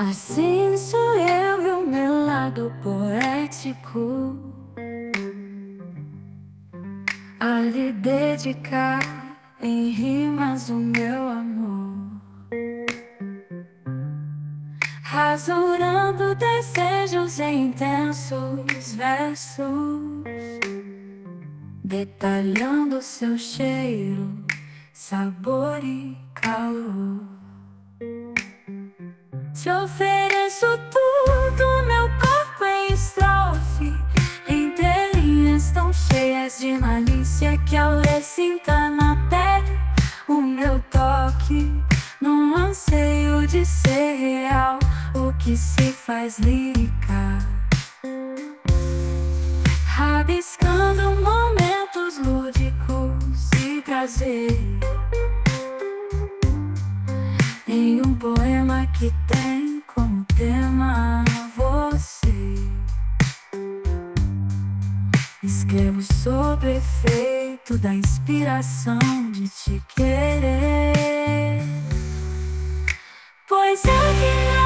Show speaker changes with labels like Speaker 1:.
Speaker 1: Assim sou eu e o meu lado poético, a lhe dedicar em rimas o meu amor, rasurando desejos em intensos versos, detalhando seu cheiro, sabor e calor. Te ofereço tudo, meu corpo em estrofe, em linhas tão cheias de malícia que ao ler sinta na pele o meu toque, num anseio de ser real, o que se faz lírica, rabiscando momentos lúdicos e prazer em um poema que tem como tema você. Escrevo sob efeito da inspiração de te querer, pois é que